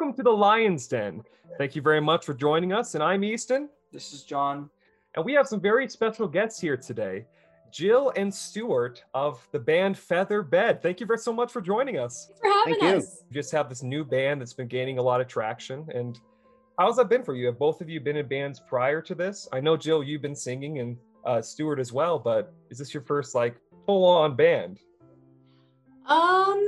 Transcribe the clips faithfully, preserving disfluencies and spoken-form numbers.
welcome to the Lion's Den. Thank you very much for joining us, and I'm Easton. This is John. And we have some very special guests here today, Jill and Stuart of the band Feather Bed. Thank you very so much for joining us. Thanks for having Thank us. you. You just have this new band that's been gaining a lot of traction. And how's that been for you? Have both of you been in bands prior to this? I know, Jill, you've been singing, and uh, Stuart as well, but is this your first like full-on band? Um,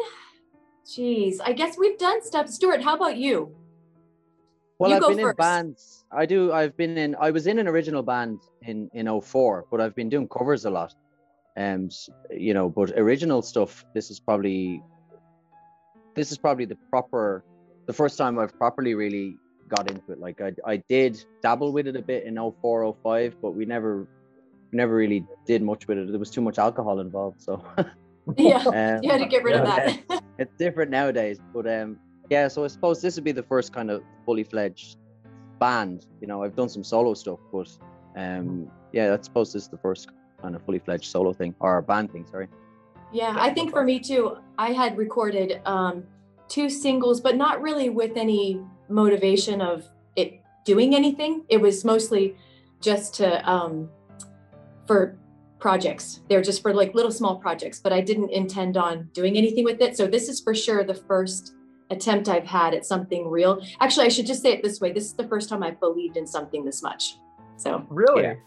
geez, I guess we've done stuff. Stuart, how about you? Well, You I've go been first. in bands. I do. I've been in. I was in an original band in in oh four, but I've been doing covers a lot. Um, s- you know, but original stuff. This is probably. This is probably the proper, the first time I've properly really got into it. Like I, I did dabble with it a bit in oh four, oh five, but we never, never really did much with it. There was too much alcohol involved, so. Yeah, um, you had to get rid of yeah. that. it's different nowadays, but um yeah, so I suppose this would be the first kind of fully fledged band. You know, I've done some solo stuff, but um yeah, I suppose this is the first kind of fully fledged solo thing, or band thing, sorry. Yeah, I think for me too, I had recorded um, two singles, but not really with any motivation of it doing anything. It was mostly just to, um, for projects. They're just for like little small projects, but I didn't intend on doing anything with it. So this is for sure the first attempt I've had at something real. Actually, I should just say it this way. This is the first time I've believed in something this much. So Really? Yeah.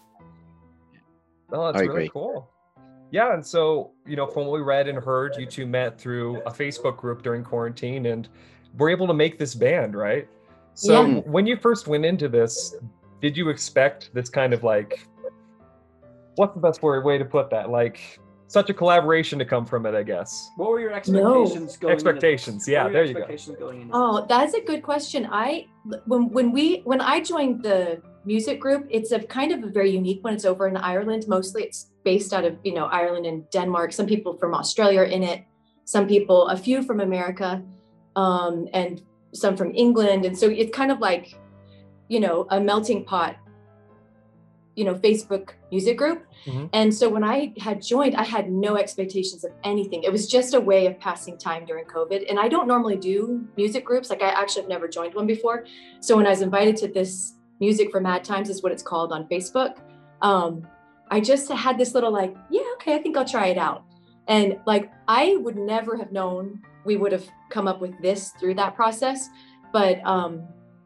Oh, that's I really agree. cool. Yeah, and so, you know, from what we read and heard, you two met through a Facebook group during quarantine and were able to make this band, right? So Yeah. when you first went into this, did you expect this kind of like, what's the best word, way to put that? Like such a collaboration to come from it, I guess. What were your expectations going Expectations, into this? yeah, What were there your you go. expectations going into Oh, this? that's a good question. I when when we when I joined the music group, it's a kind of a very unique one. It's over in Ireland. Mostly it's based out of, you know, Ireland and Denmark. Some people from Australia are in it, some people, a few from America, um, and some from England. And so it's kind of like, you know, a melting pot, you know, Facebook music group. Mhm. And so when I had joined, I had no expectations of anything. It was just a way of passing time during COVID. And I don't normally do music groups. Like I actually have never joined one before. So when I was invited to this Music for Mad Times is what it's called on Facebook. Um, I just had this little like, yeah, okay, I think I'll try it out. And like, I would never have known we would have come up with this through that process. But um,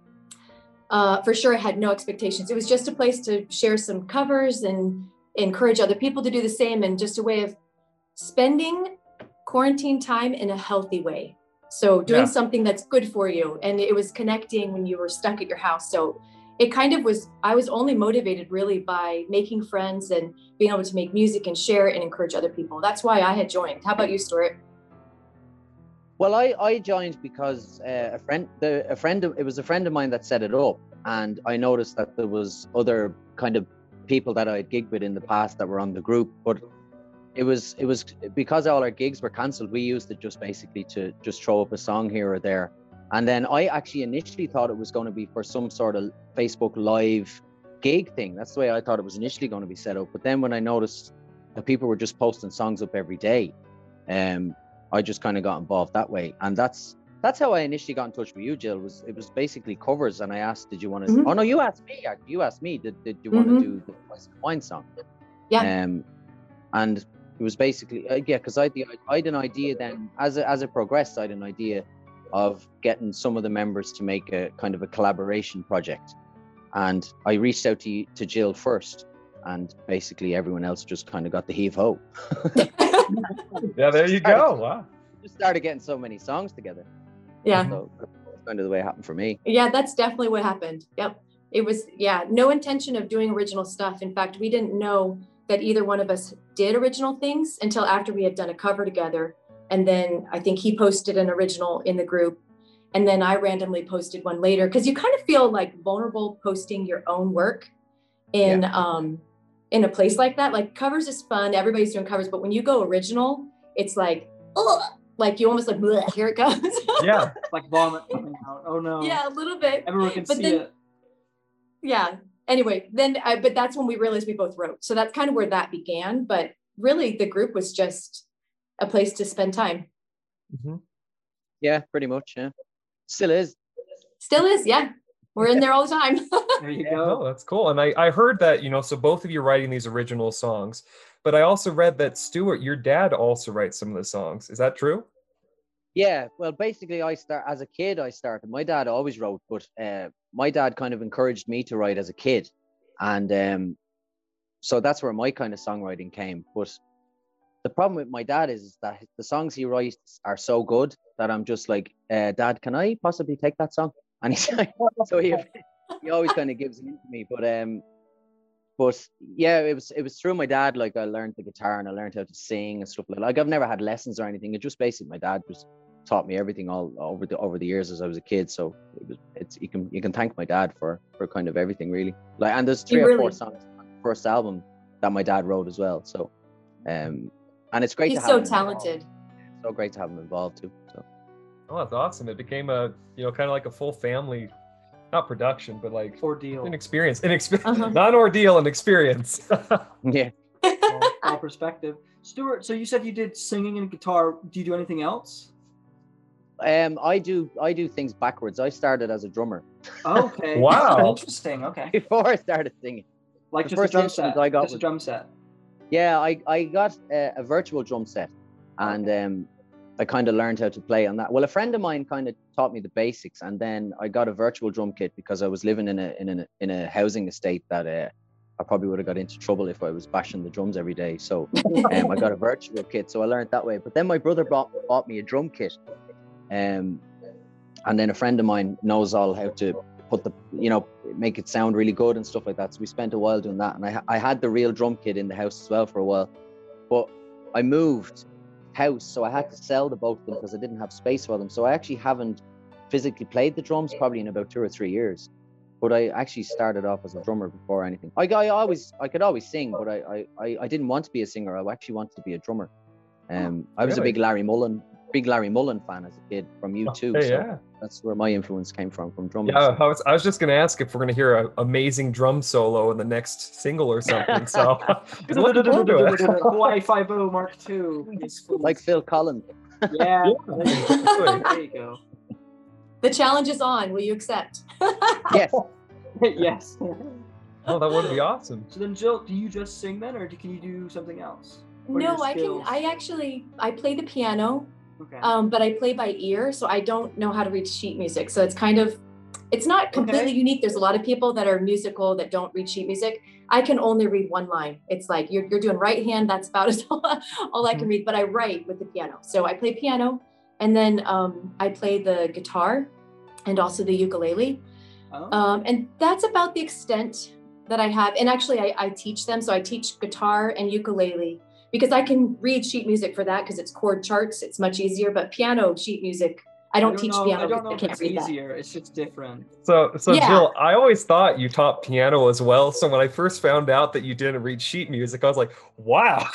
uh, for sure, I had no expectations. It was just a place to share some covers and encourage other people to do the same, and just a way of spending quarantine time in a healthy way. So doing Yeah. something that's good for you. And it was connecting when you were stuck at your house. So it kind of was, I was only motivated really by making friends and being able to make music and share it and encourage other people. That's why I had joined. How about you, Stuart? Well, I, I joined because uh, a friend, the, a friend, of, it was a friend of mine that set it up, and I noticed that there was other kind of people that I'd gigged with in the past that were on the group, but it was it was because all our gigs were cancelled. We used it just basically to just throw up a song here or there, and then I actually initially thought it was going to be for some sort of Facebook Live gig thing. That's the way I thought it was initially going to be set up. But then when I noticed that people were just posting songs up every day, um. I just kind of got involved that way, and that's that's how I initially got in touch with you, Jill. Was it was basically covers, and I asked, "Did you want to?" Mhm. Oh no, you asked me. actually. You asked me, "Did did you want Mhm. to do the Spice and Wine song?" Yeah. Um, and it was basically uh, yeah, because I the I had an idea then as it, as it progressed. I had an idea of getting some of the members to make a kind of a collaboration project, and I reached out to to Jill first, and basically everyone else just kind of got the heave ho. Yeah, there you go. Wow. Just started getting so many songs together. Yeah. So that's kind of the way it happened for me. Yeah, that's definitely what happened. Yep. It was, yeah, no intention of doing original stuff. In fact, we didn't know that either one of us did original things until after we had done a cover together. And then I think he posted an original in the group. And then I randomly posted one later, because you kind of feel like vulnerable posting your own work in um in a place like that. Like covers is fun, everybody's doing covers, but when you go original, it's like, oh, like you almost like, "Bleh, here it goes." Yeah. It's like vomit coming out. Oh no. Yeah, a little bit. Everyone can But see then- it. Yeah. Anyway, then I, but that's when we realized we both wrote. So that's kind of where that began. But really, the group was just a place to spend time. Mhm. Yeah, pretty much. Yeah. Still is. Still is, yeah. We're in there all the time. There you Oh, go. that's cool. And I, I heard that, you know, so both of you are writing these original songs, but I also read that Stuart, your dad also writes some of the songs. Is that true? Yeah, well, basically, I start as a kid. I started. My dad always wrote, but uh, my dad kind of encouraged me to write as a kid, and um, so that's where my kind of songwriting came. But the problem with my dad is, is that the songs he writes are so good that I'm just like, uh, Dad, can I possibly take that song? And he's like, so he he always kind of gives it to me. But um, but yeah, it was it was through my dad. Like I learned the guitar and I learned how to sing and stuff like. Like I've never had lessons or anything. It just basically my dad just taught me everything all over the over the years as I was a kid. So it was it's you can you can thank my dad for for kind of everything really. Like and there's three You or really- four songs on the first album that my dad wrote as well. So um, and it's great He's to have so him involved. talented. So great to have him involved too. So Oh, that's awesome. It became a, you know, kind of like a full family, not production, but like Ordeal. an experience, an experience, Uh-huh. not an ordeal, an experience. yeah. all, all perspective. Stuart, so you said you did singing and guitar. Do you do anything else? Um, I do I do things backwards. I started as a drummer Okay. Wow. Interesting. Okay. before I started singing. Like The just a first drum instrument set. I got just a was- drum set. Yeah, I, I got a, a virtual drum set, and um, I kind of learned how to play on that. Well, a friend of mine kind of taught me the basics, and then I got a virtual drum kit because I was living in a in a in a housing estate that uh, I probably would have got into trouble if I was bashing the drums every day. So um, I got a virtual kit, so I learned that way. But then my brother bought bought me a drum kit, um, and then a friend of mine knows all how to put the you know make it sound really good and stuff like that. So we spent a while doing that, and I I had the real drum kit in the house as well for a while, but I moved house, so I had to sell the both of them because I didn't have space for them. So I actually haven't physically played the drums probably in about two or three years. But I actually started off as a drummer before anything. I, I always I could always sing, but I, I I didn't want to be a singer. I actually wanted to be a drummer. Um, I was really? a big Larry Mullen, big Larry Mullen fan as a kid from U two. Hey, so yeah. that's where my influence came from, from drumming. Yeah, I was, I was just going to ask if we're going to hear an amazing drum solo in the next single or something. So, I'm looking forward to it. Hawaii Five-O Mark two. Yes, please. Like Phil Collins. Yeah. Yeah, exactly. There you go. The challenge is on. Will you accept? Yes. Yes. Oh, that would be awesome. So then, Jill, do you just sing then, or do, can you do something else? What are No, your I can. skills? I actually I play the piano, Okay. um, but I play by ear, so I don't know how to read sheet music. So it's kind of, it's not completely Okay. unique. There's a lot of people that are musical that don't read sheet music. I can only read one line. It's like you're you're doing right hand. That's about as all, all I can read. But I write with the piano. So I play piano, and then um, I play the guitar, and also the ukulele. Oh. Um, and that's about the extent that I have. And actually, I, I teach them. So I teach guitar and ukulele because I can read sheet music for that because it's chord charts. It's much easier. But piano sheet music, I don't, teach know, piano I don't know because if I it's can't read that. easier. It's just different. So, so Yeah. Jill, I always thought you taught piano as well. So when I first found out that you didn't read sheet music, I was like, wow.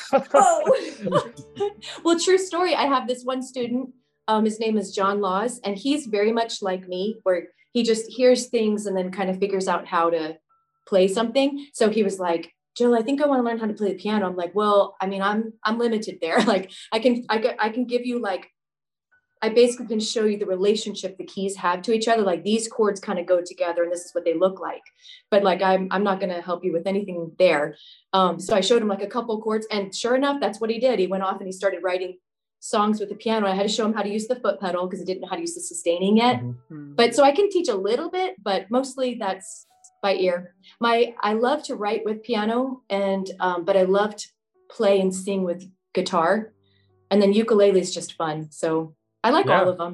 Oh. Well, true story. I have this one student. Um, his name is John Laws, and he's very much like me, where he just hears things and then kind of figures out how to play something. So he was like, Jill, I think I want to learn how to play the piano. I'm like, well, I mean, I'm I'm limited there. Like, I can I can I can give you like, I basically can show you the relationship the keys have to each other. Like these chords kind of go together, and this is what they look like. But like, I'm I'm not going to help you with anything there. Um, so I showed him like a couple chords, and sure enough, that's what he did. He went off and he started writing songs with the piano. I had to show him how to use the foot pedal because he didn't know how to use the sustaining yet. Mhm. Hmm. But so I can teach a little bit, but mostly that's by ear. My I love to write with piano, and um, but I love to play and sing with guitar, and then ukulele is just fun. So I like Yeah. all of them.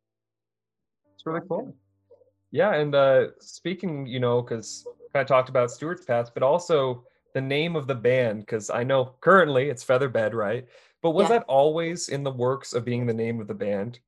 It's really cool. Yeah, and uh, speaking, you know, because kind of talked about Stuart's past, but also the name of the band, because I know currently it's Featherbed, right? But was Yeah. that always in the works of being the name of the band?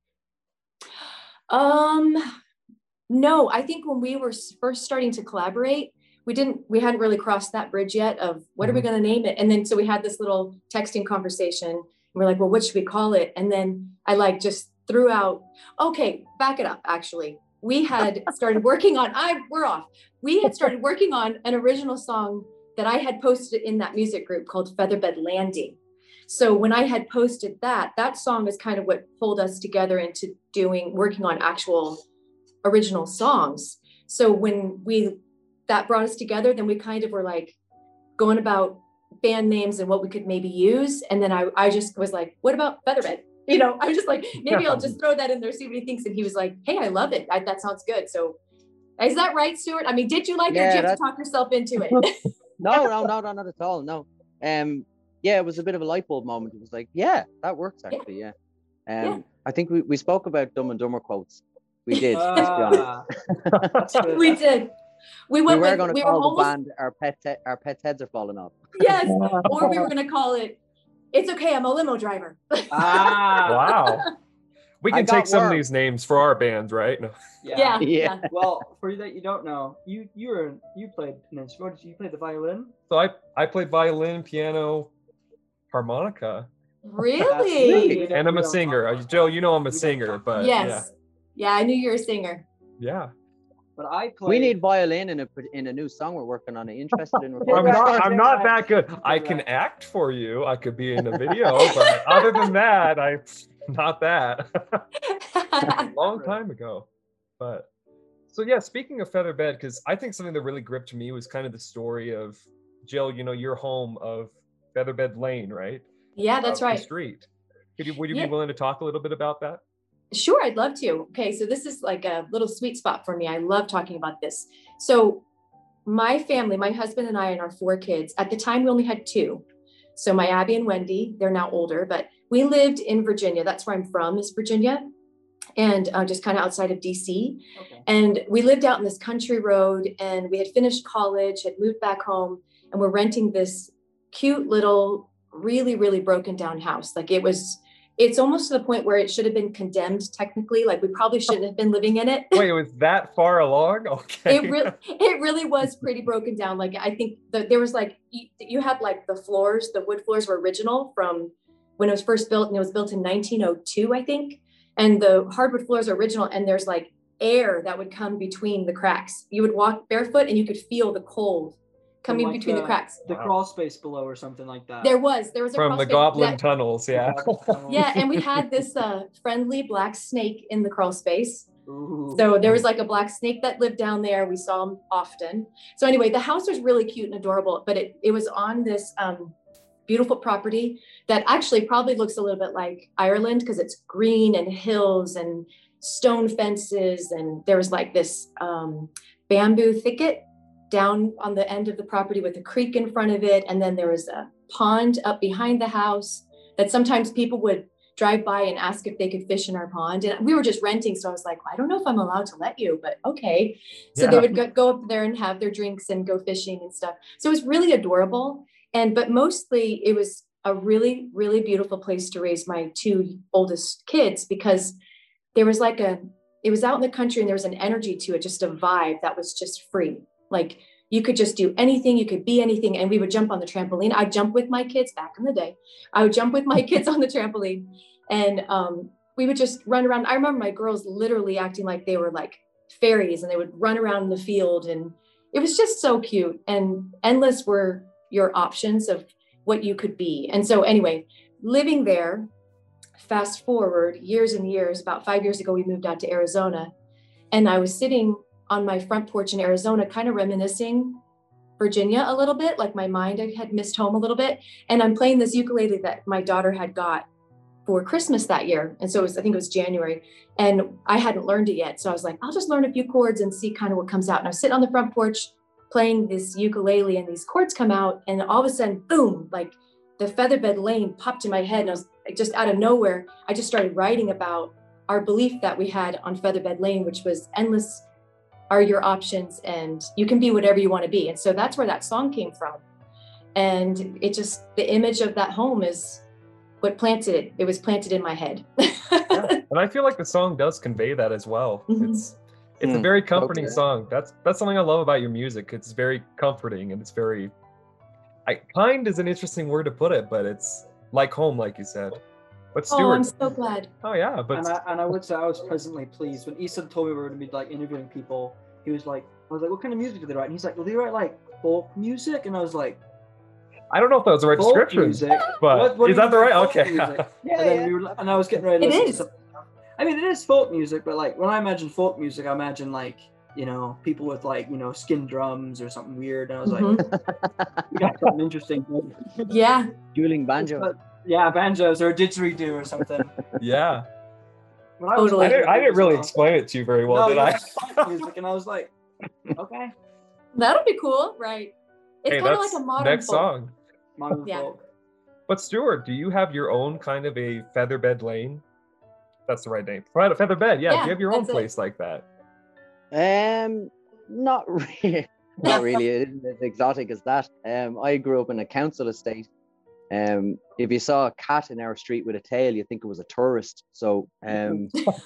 Um, no, I think when we were s- first starting to collaborate, we didn't, we hadn't really crossed that bridge yet of what are we Mhm. going to name it? And then so we had this little texting conversation. And we're like, well, what should we call it? And then I like just threw out, okay, back it up. Actually, we had started working on, I, we're off. We had started working on an original song that I had posted in that music group called Featherbed Landing. So when I had posted that, that song is kind of what pulled us together into doing, working on actual original songs. So when we, that brought us together, then we kind of were like going about band names and what we could maybe use. And then I, I just was like, what about Featherbed? You know, I was just like, maybe I'll just throw that in there, see what he thinks. And he was like, hey, I love it. I, that sounds good. So is that right, Stuart? I mean, did you like Yeah, it? Did you have that- to talk yourself into it? No, no, no, no, not at all. No. Um, yeah, it was a bit of a light bulb moment. It was like, yeah, that works actually. Yeah. Um, Yeah. I think we, we spoke about Dumb and Dumber quotes. We did. Let's be honest. Ah, that's good. We That's- did. We We went were with, going to we were call the almost, band our pet te- our pets' heads are falling off. yes, or we were going to call it, it's okay, I'm a limo driver. Ah, Wow. We I can got take some of worm. these names for our bands, right? No. yeah. Yeah, Yeah. yeah. Well, for you that you don't know, you you were you played an instrument. What did you play the violin? So I I played violin, piano, harmonica, Really? That's- and I'm we a don't singer. talk Uh, about Joe, that. you know I'm a We don't singer, talk but Yes. Yeah, I knew you were a singer. yeah, yeah. But I played. We need violin in a in a new song we're working on. Are you interested in I'm recording? right. not I'm not Yeah. that good. I Yeah. can act for you. I could be in a video, but other than that, I not that. Long time ago. But so yeah, speaking of Featherbed, because I think something that really gripped me was kind of the story of Jill, you know, your home of Featherbed Lane, right? Yeah, that's Of the right. street. Could you would you Yeah. be willing to talk a little bit about that? Sure, I'd love to. Okay, so this is like a little sweet spot for me. I love talking about this. So my family, my husband and I and our four kids, at the time we only had two. So my Abby and Wendy, they're now older, but we lived in Virginia. That's where I'm from, is Virginia, and uh, just kind of outside of D C. Okay. And we lived out in this country road, and we had finished college, had moved back home, and we're renting this cute little, really, really broken down house. Like it was, it's almost to the point where it should have been condemned technically. Like we probably shouldn't have been living in it. Wait, it was that far along? Okay. It really, it really was pretty broken down. Like I think that there was like, you, you had like the floors, the wood floors were original from when it was first built, and it was built in nineteen oh two, I think. And the hardwood floors are original, and there's like air that would come between the cracks. You would walk barefoot and you could feel the cold coming like between the, the- cracks. The Wow. crawl space below or something like that. There was, there was a From crawl the space goblin that- tunnels, yeah. yeah, and we had this uh, friendly black snake in the crawl space. Ooh. So there was like a black snake that lived down there. We saw him often. So anyway, the house was really cute and adorable, but it, it was on this um, beautiful property that actually probably looks a little bit like Ireland, because it's green and hills and stone fences. And there was like this um, bamboo thicket down on the end of the property with a creek in front of it. And then there was a pond up behind the house that sometimes people would drive by and ask if they could fish in our pond. And we were just renting. So I was like, I don't know if I'm allowed to let you, but okay. So they Yeah. would go, go up there and have their drinks and go fishing and stuff. So it was really adorable. And, but mostly it was a really, really beautiful place to raise my two oldest kids, because there was like a, it was out in the country and there was an energy to it, just a vibe that was just free. Like you could just do anything, you could be anything. And we would jump on the trampoline. I'd jump with my kids back in the day. I would jump with my kids on the trampoline, and um, we would just run around. I remember my girls literally acting like they were like fairies, and they would run around in the field. And it was just so cute, and endless were your options of what you could be. And so anyway, living there, fast forward years and years, about five years ago, we moved out to Arizona, and I was sitting on my front porch in Arizona, kind of reminiscing Virginia a little bit, like my mind, I had missed home a little bit. And I'm playing this ukulele that my daughter had got for Christmas that year. And so it was, I think it was January, and I hadn't learned it yet. So I was like, I'll just learn a few chords and see kind of what comes out. And I was sitting on the front porch playing this ukulele, and these chords come out, and all of a sudden, boom, like the Featherbed Lane popped in my head. And I was like, just out of nowhere, I just started writing about our belief that we had on Featherbed Lane, which was endless are your options, and you can be whatever you want to be. And so that's where that song came from. And it just, the image of that home is what planted it. It was planted in my head. Yeah. And I feel like the song does convey that as well. Mhm. It's it's a Mm, very comforting okay. song. That's that's something I love about your music. It's very comforting, and it's very I kind is an interesting word to put it, but it's like home, like you said. But Stuart, Oh, I'm so glad. oh yeah, but and I and I would say I was pleasantly pleased when Ethan told me we were going to be like interviewing people. He was like, I was like, what kind of music do they write? And he's like, well, they write like folk music, and I was like, I don't know if that was the right folk description. music. But What- what is do you that the mean right? folk Okay. music? Yeah, and then yeah. we were, and I was getting ready to It listen to is. some- I mean, it is folk music, but like when I imagine folk music, I imagine like, you know, people with like, you know, skin drums or something weird. And I was like, Mhm. we got something interesting. Yeah. Dueling banjo. But, yeah, banjos or a didgeridoo or something. Yeah. When I was Totally. I listening didn't, I to it didn't as really well- explain it to you very well, no, did you I? like folk music, and I was like, okay, That'll be cool, right? It's Hey, kind of that's like a modern next folk. song. modern Yeah. folk. But Stuart, do you have your own kind of a featherbed lane? That's the right name. Right, a featherbed. Yeah. Do Yeah, you have your own that's it. place like that? Um, not really. Not really. It isn't as exotic as that. Um, I grew up in a council estate. Um, if you saw a cat in our street with a tail, you think it was a tourist. So, um,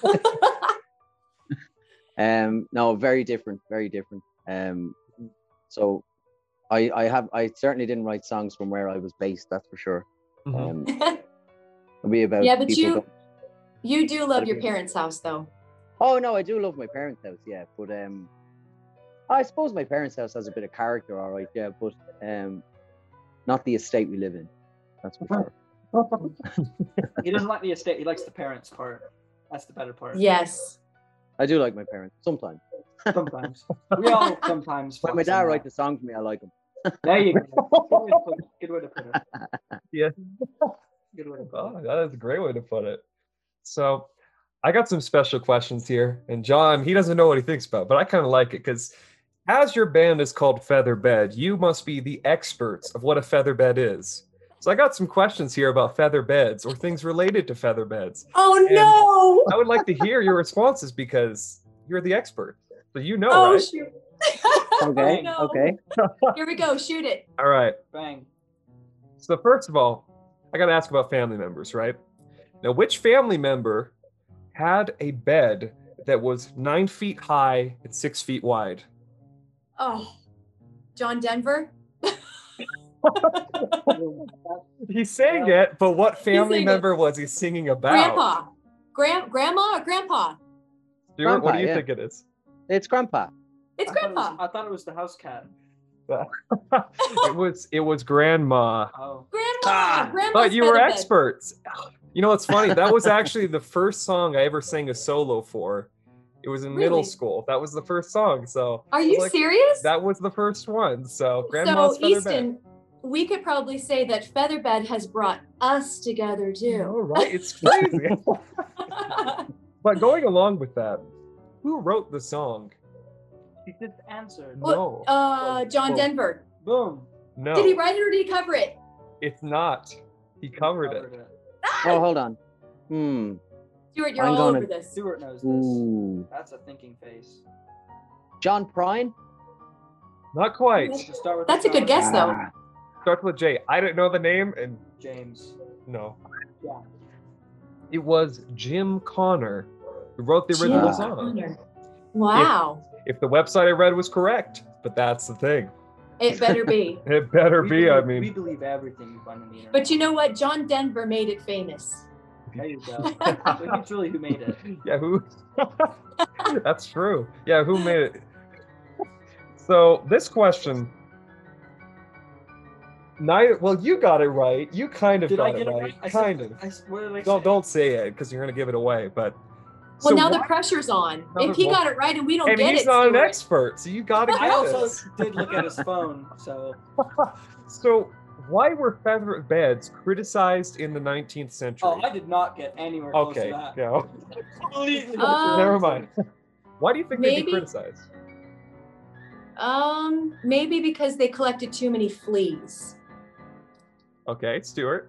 um, no, very different, very different. Um, so, I, I have, I certainly didn't write songs from where I was based. That's for sure. Mhm. Um, it'll be about Yeah, but people you go- you do love your Okay. parents' house though. Oh no, I do love my parents' house, yeah. But um, I suppose my parents' house has a bit of character, all right, yeah. But um, not the estate we live in. That's for sure. He doesn't like the estate. He likes the parents part. That's the better part. Yes. I do like my parents sometimes. Sometimes. We all sometimes. When my flex on dad that. writes a song for me, I like them. There you go. Good way to put it. Yeah. Good way to put Oh, it. that is a great way to put it. So I got some special questions here. And John, he doesn't know what he thinks about, but I kind of like it because as your band is called Featherbed, you must be the experts of what a featherbed is. So I got some questions here about feather beds or things related to feather beds. Oh And no. I would like to hear your responses because you're the expert. So you know, Oh right? shoot. Okay, Oh, no. okay. Here we go. Shoot it. All right. Bang. So first of all, I got to ask about family members, right? Now, which family member had a bed that was nine feet high and six feet wide? Oh, John Denver. He sang it, but what family sang it. member was he singing about? Grandpa. Grand grandma or grandpa? Stuart, what Grandpa, do you yeah. think it is? It's Grandpa. It's I thought, it was, grandpa. I thought it was the house cat. it was it was grandma. Oh. Grandma. Grandma's But you were feather bed. experts. You know what's funny? That was actually the first song I ever sang a solo for. It was in middle Really? school. That was the first song. So Are I was you like, serious? that was the first one. So grandma's so feather bed. Easton, we could probably say that Featherbed has brought us together All too. right, it's crazy. But going along with that, who wrote the song? He just answered. No, uh, John Well, Denver. Boom. no, Did he write it or did he cover it? it's not. He covered it. Oh, hold on. Hmm. Stuart, you're I'm all gonna- over this. Stuart knows this. Ooh. That's a thinking face. John Prine? Not quite. Just start with That's the a good John. guess, though. Ah, Starts with J. I didn't know the name, and James. no. Yeah. It was Jim Connor who wrote the original Jim song. Connor. Wow. If the website I read was correct, but that's the thing. It better be. It better We be. I believe- we mean, believe everything you find on the internet. But you know what? John Denver made it famous. There you go. So he's really who made it. yeah, who? That's true. Yeah, who made it? So this question, neither. Well, you got it right. You kind of Did I got get it it right. right? I Kind said, of. I, s- what did I Don't say? don't say it because you're gonna give it away. But Well, so now the why- pressure's on. Now If the- he well- got it right and we don't and get he's it, not an Stuart. expert, so you gotta get I also this. did look at his phone, so So why were feather beds criticized in the nineteenth century? oh, I did not get anywhere close okay, to that. no, Completely Um, never mind. Why do you think they'd be maybe- criticized? Um, maybe because they collected too many fleas. Okay, Stuart,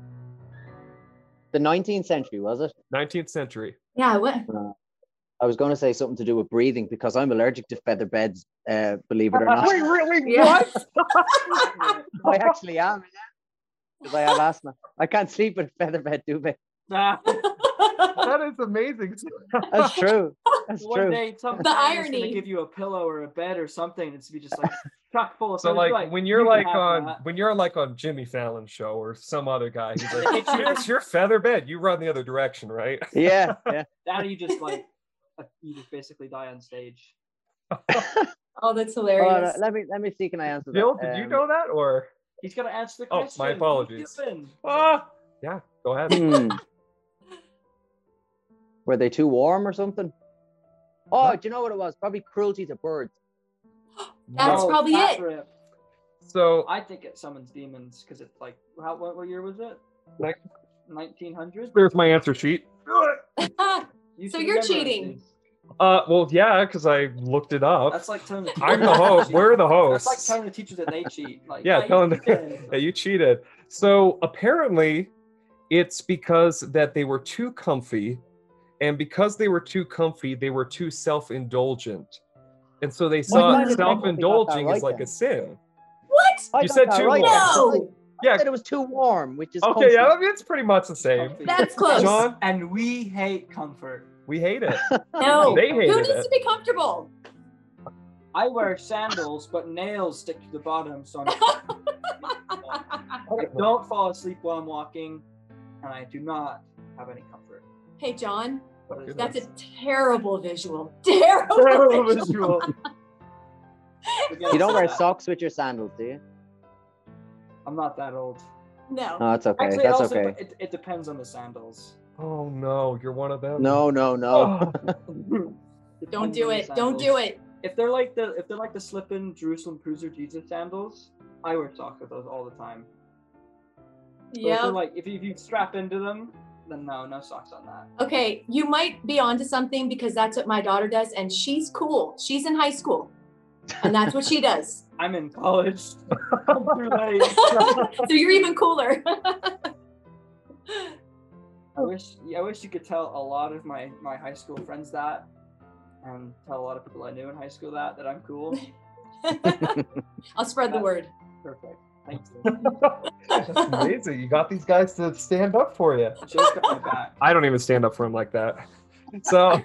the nineteenth century, was it? nineteenth century. Yeah, what? I was going to say something to do with breathing because I'm allergic to feather beds, uh, believe it or not. Wait, really? Yeah. What? I actually am, because I have asthma. I can't sleep in a feather bed, do I? Nah. That is amazing. That's true. That's One true. day, some The family's gonna irony. give you a pillow or a bed or something. It's to be just like chock full of. So food. You're like, when you're "You can like have on that." when you're like on Jimmy Fallon's show or some other guy, he's They like, hit you- "Here's your feather bed. You run the other direction, right?" Yeah, yeah. Now you just like uh, you just basically die on stage. Oh, that's Oh, hilarious. no, let me let me see. Can I answer Jill, that? did you Um, know that or? He's gonna answer the Oh, my question. What apologies. are you doing? Ah, yeah. Go ahead. hmm. Were they too warm or something? Oh, do you know what it was? Probably cruelty to birds. That's No, probably Fat it. Rip. So I think it summons demons because it's like, how, what, what year was it? nineteen hundred? there's my answer sheet. You So should you're remember cheating. these. Uh, well, yeah, because I looked it up. That's like telling the teachers. I'm the host. We're the That's hosts. like telling the teachers that they cheat. Like, Yeah, you telling them cheated. that you cheated. So apparently, it's because that they were too comfy, and because they were too comfy, they were too self-indulgent, and so they saw kind of self-indulging right as like then? a sin. What? I You got said that too right. warm. No. Yeah. I said it was too warm, which is Okay, comfy. yeah, I mean, it's pretty much the same. Comfy. That's close. John, And we hate comfort. we hate it. No. They Who hated needs it. to be comfortable? I wear sandals, but nails stick to the bottom, so I'm I don't fall asleep while I'm walking, and I do not have any comfort. Hey, John, What is that's a this? terrible visual. Terrible, Terrible visual. visual. You don't wear that. socks with your sandals, do you? I'm not that old. No. No, that's okay. Actually, That's also, okay. It, it depends on the sandals. Oh no, you're one of them. No, no, no. Oh, Don't Depends do on the it. Don't do sandals. it. If they're like the if they're like the slip-in Jerusalem Cruiser Jesus sandals, I wear socks with those all the time. But if they're Yeah. like if you, if you strap into them, then no, no socks on that. Okay, you might be onto something because that's what my daughter does, and she's cool. She's in high school, and that's what she does. I'm in college. I'm too late. So you're even cooler. I wish I wish you could tell a lot of my, my high school friends that, and tell a lot of people I knew in high school that that I'm cool. I'll spread the word. Perfect. Thank you. that's amazing. You got these guys to stand up for you. Just got my back. I don't even stand up for him like that. So,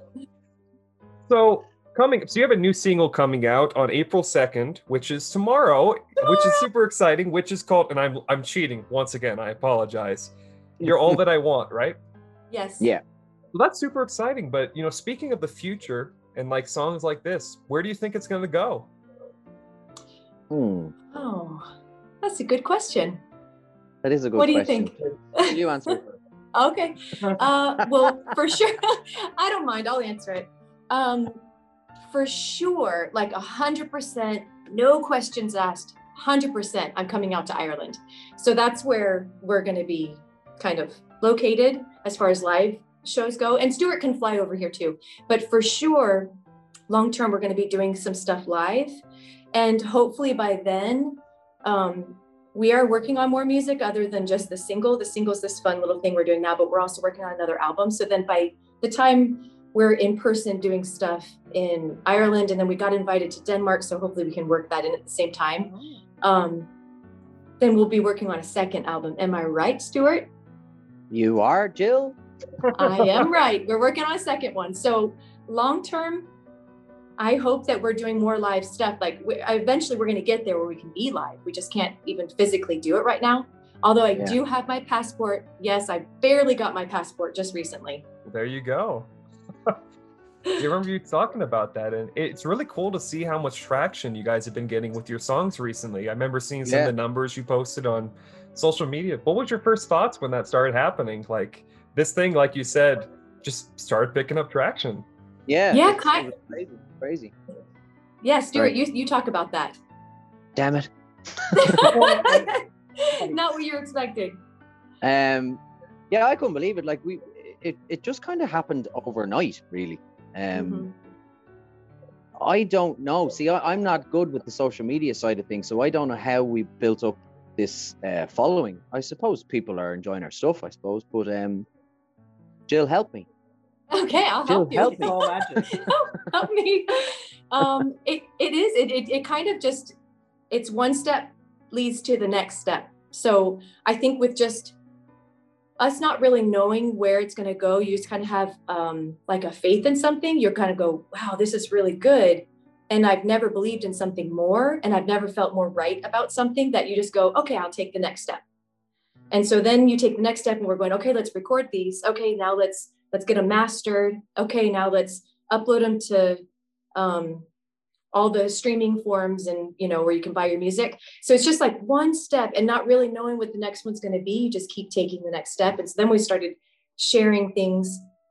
so coming, so you have a new single coming out on April second, which is tomorrow, which is super exciting. Which is called, and I'm I'm cheating once again. I apologize. You're all that I want, right? Yes. Yeah. Well, that's super exciting. But you know, speaking of the future and like songs like this, where do you think it's going to go? Hmm. Oh, that's a good question. That is a good What do you question. think? You answer. Okay. Uh, well, for sure, I don't mind. I'll answer it. Um, for sure, like a hundred percent, no questions asked. Hundred percent, I'm coming out to Ireland. So that's where we're going to be kind of located as far as live shows go. And Stuart can fly over here too. But for sure, long term, we're going to be doing some stuff live, and hopefully by then. Um, We are working on more music other than just the single. The single is this fun little thing we're doing now, but we're also working on another album. So then by the time we're in person doing stuff in Ireland, and then we got invited to Denmark, so hopefully we can work that in at the same time. Um, then we'll be working on a second album. Am I right, Stuart? You are, Jill? I am right. We're working on a second one. So long term, I hope that we're doing more live stuff. Like we, eventually we're going to get there where we can be live. We just can't even physically do it right now. Although I Yeah. do have my passport. Yes, I barely got my passport just recently. There you go. You remember you talking about that, and it's really cool to see how much traction you guys have been getting with your songs recently. I remember seeing some Yeah. of the numbers you posted on social media. What was your first thoughts when that started happening? Like this thing, like you said, just started picking up traction. Yeah. Yeah, it's- kind- it's crazy. Crazy. Yeah, Stuart, Right. you you talk about that. Damn it. Not what you're expecting. Um, yeah, I couldn't believe it. Like we, it, it just kind of happened overnight, really. Um, Mhm. I don't know. See, I, I'm not good with the social media side of things, so I don't know how we built up this uh, following. I suppose people are enjoying our stuff, I suppose. But um, Jill, help me. Okay, I'll Jill, help you. help It's all magic. help, help me. Um, it, it is, it, it, it kind of just, it's one step leads to the next step. So I think with just us not really knowing where it's going to go, you just kind of have um, like a faith in something. You're kind of go, wow, this is really good. And I've never believed in something more. And I've never felt more right about something that you just go, okay, I'll take the next step. And so then you take the next step and we're going, okay, let's record these. Okay, now let's, let's get them mastered. Okay, now let's upload them to um, all the streaming forms and, you know, where you can buy your music. So it's just like one step and not really knowing what the next one's going to be. You just keep taking the next step. And so then we started sharing things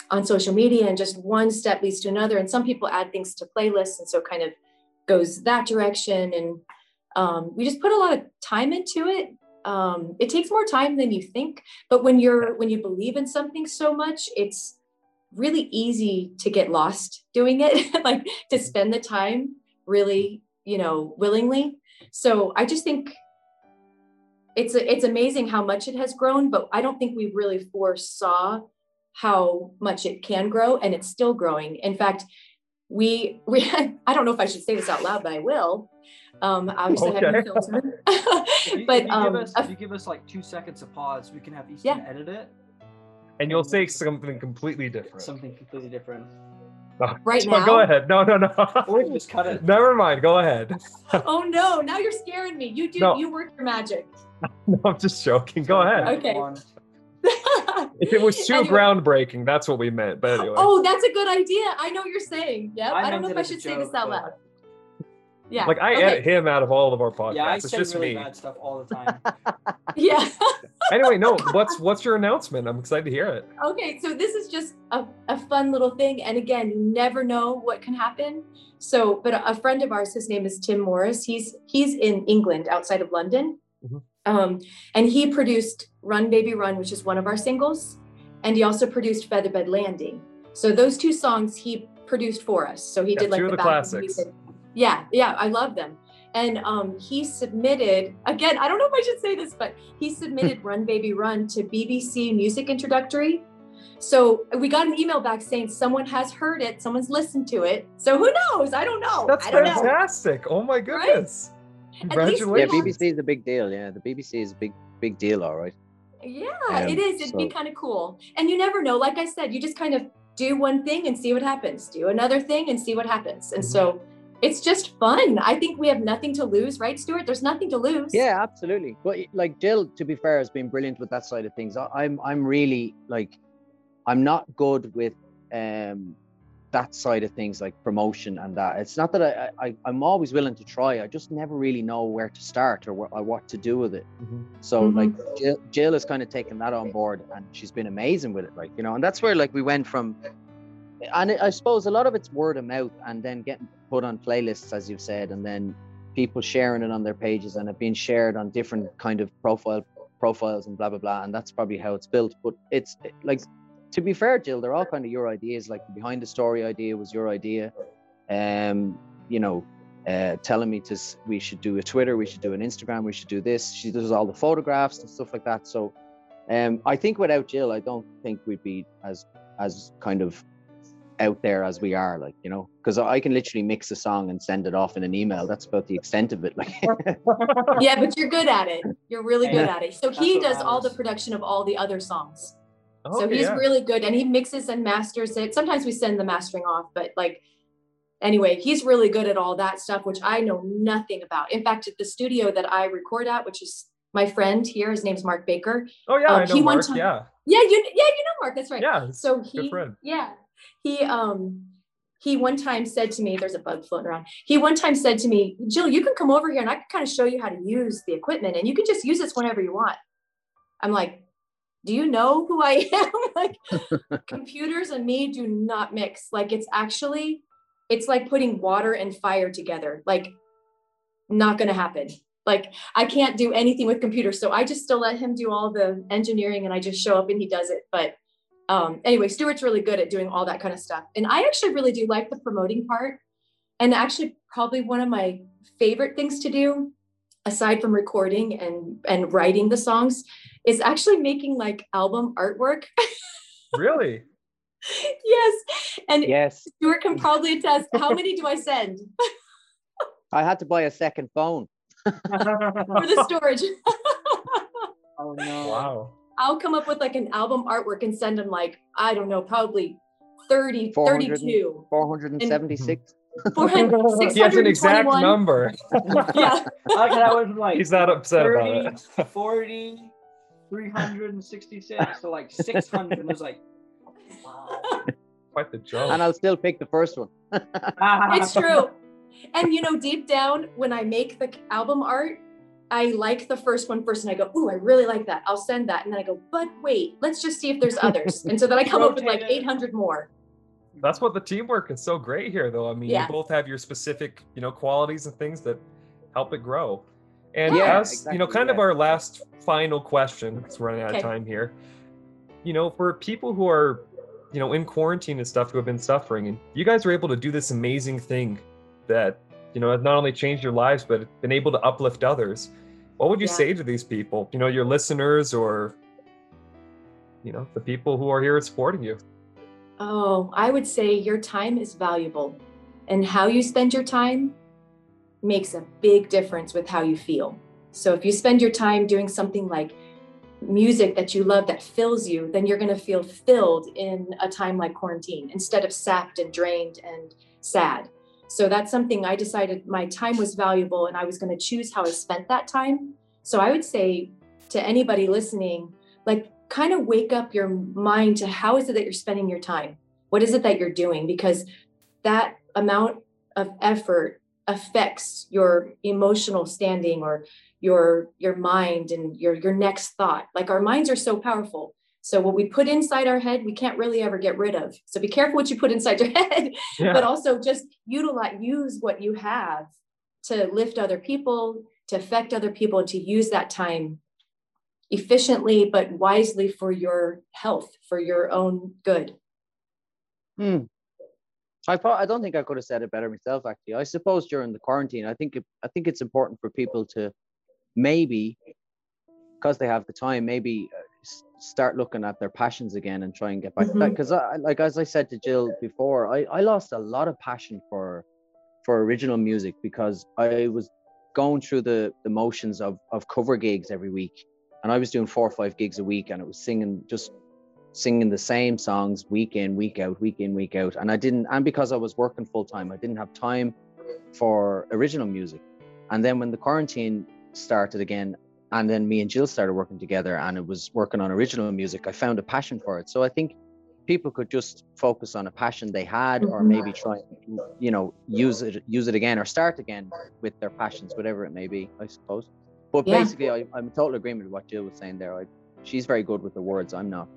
on social media, and just one step leads to another. And some people add things to playlists, and so kind of goes that direction. And um, we just put a lot of time into it. Um, it takes more time than you think, but when you're when you believe in something so much, it's really easy to get lost doing it, like to spend the time really, you know, willingly. So I just think it's it's amazing how much it has grown, but I don't think we really foresaw how much it can grow, and it's still growing. In fact, we we had, I don't know if I should say this out loud, but I will. Um, obviously, Okay. I have no filter. If you, but if you um, give us, a- if you give us like two seconds of pause, we can have Easton Yeah. edit it. And you'll say something completely different. Something completely different. No, right so now. Go ahead. No, no, no. Or you just cut it. Never mind. Go ahead. Oh no! Now you're scaring me. You do. No. You work your magic. No, I'm just joking. Go ahead. Okay. One. If it was too Anyway. groundbreaking, that's what we meant. But anyway. Oh, that's a good idea. I know what you're saying. Yep. I I, don't meant know it if I as a should say joke, this out but- loud. Yeah. Like I okay. edit him out of all of our podcasts. Yeah, I it's say just really me. bad stuff all the time. Yeah. Anyway, no. What's what's your announcement? I'm excited to hear it. Okay, so this is just a, a fun little thing. And again, you never know what can happen. So, but a, a friend of ours, his name is Tim Morris. He's he's in England, outside of London. Mhm. Um, and he produced Run Baby Run, which is one of our singles. And he also produced Featherbed Landing. So those two songs he produced for us. So he Yeah, did like two of the the background classics. music. Yeah, yeah, I love them. And um, he submitted, again, I don't know if I should say this, but he submitted Run Baby Run to B B C Music Introductory. So we got an email back saying someone has heard it, someone's listened to it. So who knows? I don't know. That's I don't know. fantastic. Oh my goodness. least Yeah, Congratulations. B B C is a big deal. Yeah, the B B C is a big, big deal. All right. Yeah, Um, it is. It'd be so- kind of cool. And you never know. Like I said, you just kind of do one thing and see what happens. Do another thing and see what happens. And Mhm. so it's just fun. I think we have nothing to lose, right, Stuart? There's nothing to lose. Yeah, absolutely. But like Jill, to be fair, has been brilliant with that side of things. I, I'm I'm really like, I'm not good with um that side of things, like promotion and that. It's not that I, I I'm always willing to try. I just never really know where to start or what, or what to do with it. Mhm. So Mhm. like Jill, Jill has kind of taken that on board, and she's been amazing with it. Like, you know, and that's where like we went from. And I suppose a lot of it's word of mouth, and then getting put on playlists, as you've said, and then people sharing it on their pages, and it being shared on different kind of profile profiles and blah blah blah. And that's probably how it's built. But it's like, to be fair, Jill, they're all kind of your ideas. Like the behind the story idea was your idea. Um, you know, uh, telling me to s- we should do a Twitter, we should do an Instagram, we should do this. She does all the photographs and stuff like that. So, um, I think without Jill, I don't think we'd be as as kind of out there as we are, like, you know, because I can literally mix a song and send it off in an email. That's about the extent of it. Like, Yeah, but you're good at it. You're really good Yeah. at it. So That's he what does all the matters. production of all the other songs. So Okay, he's yeah. really good, and he mixes and masters it. Sometimes we send the mastering off, but like, anyway, he's really good at all that stuff, which I know nothing about. In fact, at the studio that I record at, which is my friend here, his name's Mark Baker. Oh yeah, Um, I know he one Mark. time- Yeah. Yeah, you yeah, you know Mark, that's right. Yeah. he's So a he good friend. yeah, he um he one time said to me, there's a bug floating around. He one time said to me, Jill, you can come over here and I can kind of show you how to use the equipment, and you can just use this whenever you want. I'm like, do you know who I am? Like, computers and me do not mix. Like, it's actually, it's like putting water and fire together. Like, not gonna happen. Like, I can't do anything with computers. So I just still let him do all the engineering, and I just show up and he does it. But um, anyway, Stuart's really good at doing all that kind of stuff. And I actually really do like the promoting part. And actually probably one of my favorite things to do, aside from recording and, and writing the songs, is actually making like album artwork. Really? Yes. And yes, Stuart can probably attest. How many do I send I had to buy a second phone. for the storage? Oh no. Wow. I'll come up with like an album artwork and send them like, I don't know, probably thirty, four hundred thirty-two. four hundred seventy-six. four hundred, He has an exact six hundred twenty-one. number. Yeah. I like how that went from like He's not upset about thirty, it. forty, three hundred sixty-six to like six hundred. And it was like, wow. Quite the jump. And I'll still pick the first one. It's true. And you know, deep down, when I make the album art, I like the first one first and I go, ooh, I really like that. I'll send that. And then I go, but wait, let's just see if there's others. And so then I come up with like eight hundred more. That's what the teamwork is so great here, though. I mean, Yeah. you both have your specific, you know, qualities and things that help it grow. And Yeah, as, exactly, you know, kind of yeah. our last final question, because we're running out Okay. of time here. You know, for people who are, you know, in quarantine and stuff, who have been suffering, and you guys are able to do this amazing thing that, you know, has not only changed your lives, but been able to uplift others. What would you Yeah. say to these people, you know, your listeners or, you know, the people who are here supporting you? Oh, I would say your time is valuable, and how you spend your time makes a big difference with how you feel. So if you spend your time doing something like music that you love that fills you, then you're going to feel filled in a time like quarantine instead of sapped and drained and sad. So that's something I decided my time was valuable and I was going to choose how I spent that time. So I would say to anybody listening, like, kind of wake up your mind to how is it that you're spending your time? What is it that you're doing? Because that amount of effort affects your emotional standing or your your mind and your your next thought. Like, our minds are so powerful. So what we put inside our head, we can't really ever get rid of. So be careful what you put inside your head, Yeah. but also just utilize, use what you have to lift other people, to affect other people, and to use that time efficiently but wisely for your health, for your own good. Hmm. I thought I don't think I could have said it better myself. Actually, I suppose during the quarantine, I think it, I think it's important for people to maybe, because they have the time, maybe uh, s- start looking at their passions again and try and get back to that. Mhm. Because I, like as I said to Jill before, I, I lost a lot of passion for for original music because I was going through the the motions of of cover gigs every week, and I was doing four or five gigs a week, and it was singing just singing the same songs week in, week out, week in, week out. And I didn't, and because I was working full time, I didn't have time for original music. And then when the quarantine started again, and then me and Jill started working together and it was working on original music, I found a passion for it. So I think people could just focus on a passion they had, or Mhm. maybe try, you know, use it, use it again or start again with their passions, whatever it may be, I suppose. But Yeah. basically, I, I'm in total agreement with what Jill was saying there. I, she's very good with the words. I'm not.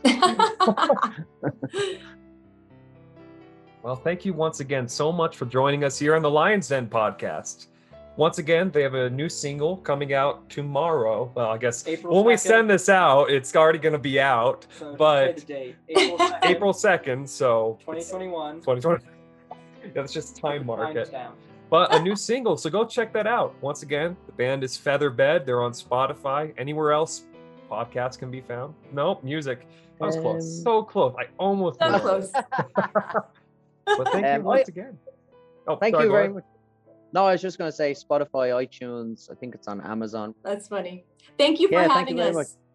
Well, thank you once again so much for joining us here on the Lion's Den podcast. Once again, they have a new single coming out tomorrow. Well, I guess April when we second. send this out, it's already going to be out. So just But say the date. April second, April second, so twenty twenty-one. twenty twenty. Yeah, that's just time mark Time it. down. But a new single, so go check that out. Once again, the band is Featherbed. They're on Spotify. Anywhere else podcasts can be found? Nope, music. I was close. Um, So close. I almost So nailed it. close. But thank you Um, once I- again. Oh, Thank sorry, you go very ahead. much. No, I was just going to say Spotify, iTunes. I think it's on Amazon. That's funny. Thank you for Yeah, thank having you very us. much.